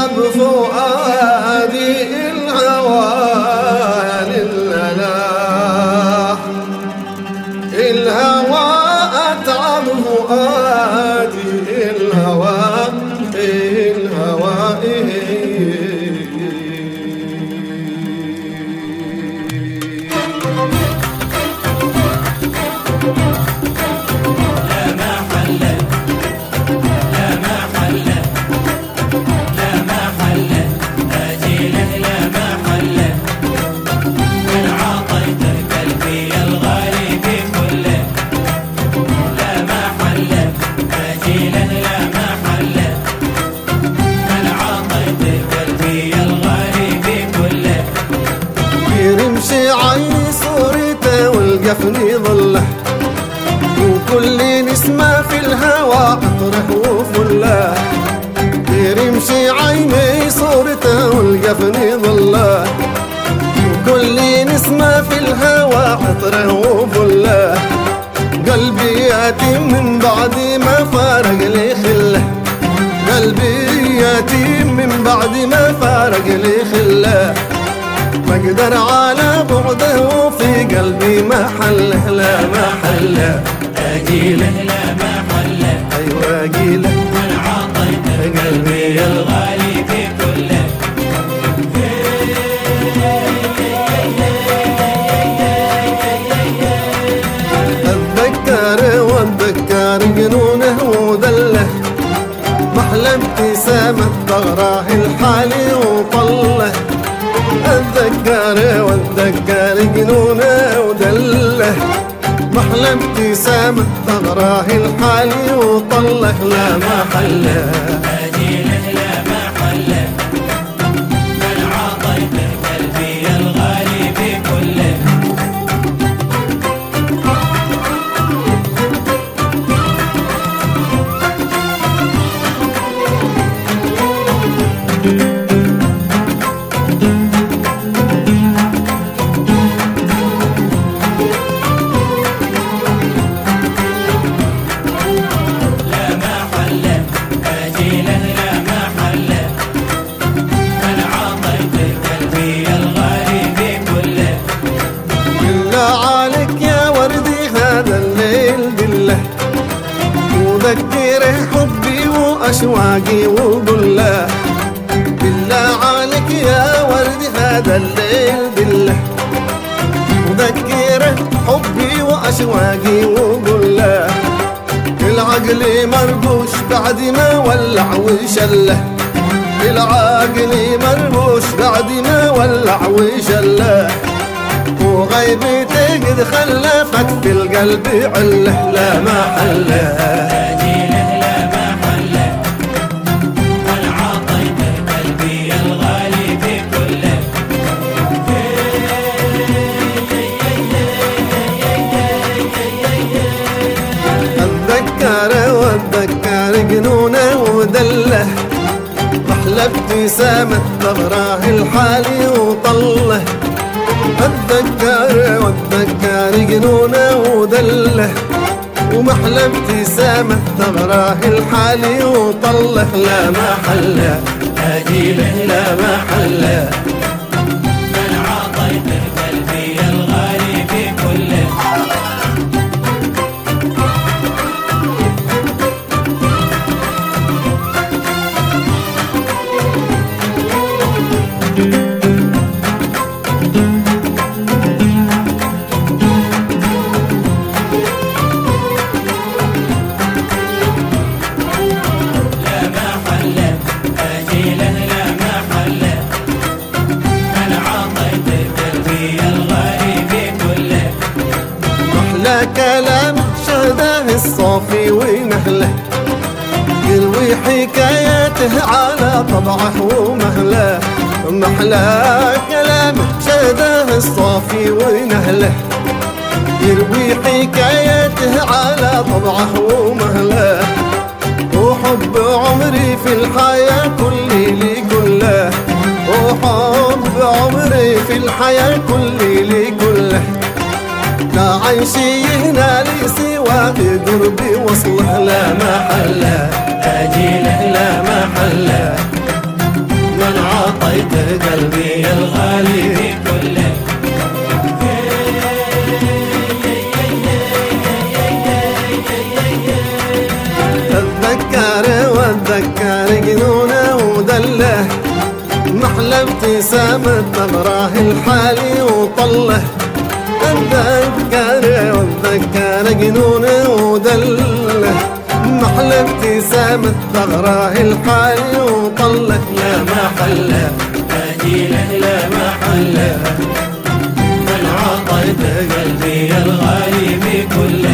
بفؤادي الهوى للملاح، الهوى أتعب فؤادي الهوى عيني صورته والقفني ظله، وكل نسمة في الهوى عطره وفله. يرمشي عيني صورته والقفني ظله، وكل نسمة في الهوى عطره وفله. قلبي يتيم من بعد ما فارق لي خله، قلبي يتيم من بعد ما فارق لي خله. ما اقدر على بعده وفي قلبي ما حله، لا ما حله. اجيله لا ما حله، ايوه اجيله من عطيته قلبي الغالي في كله. اتذكر واتذكر جنونه ودله، محلى ابتسامة ثغراه الحالي وطله. اتذكر واتذكر جنونه ودله، محلى ابتسامة ثغراه الحالي وطله. لا ما حله اجيله لا ما حله، من عطيته قلبي الغالي في كله. وذكره حبي وأشواقي وقله، بالله عليك يا ورد هذا الليل بالله. وذكره حبي وأشواقي وقله، العقل مربوش بعد ما ولع وشله، العقل مربوش بعد ما ولع وشله. وغيبتي قد خلفت في القلب عله، لا ما حله. اجيله لا ما حله، من عطيته قلبي الغالي في كله. اتذكر واتذكر جنونه ودله، محلى ابتسامة ثغراه الحالي وطله. اتذكر واتذكر جنونه ودله، ومحلى ابتسامة ثغراه الحالي وطله. لا ما حله اجيله لا ما حله، من عطيته قلبي الغالي في كله. كلام شهده الصافي ونهله، يروي حكاياته على طبعه ومهله. محلى كلام شهده الصافي ونهله، يروي حكاياته على طبعه ومهله. وحب عمري في الحياة كلي لي كله، وحب عمري في الحياة كلي لي كله. لا عيشي هنا لي سوى قربي وصله، لا ما حله. اجيله لا ما حله، محلاه محلى ابتسامة تغراه الحالي وطله اتذكر جنونه ودله محلى ابتسامة تغراه الحالي وطله لا محلة تأجيله لا محلة من عطيت قلبي الغالي بكل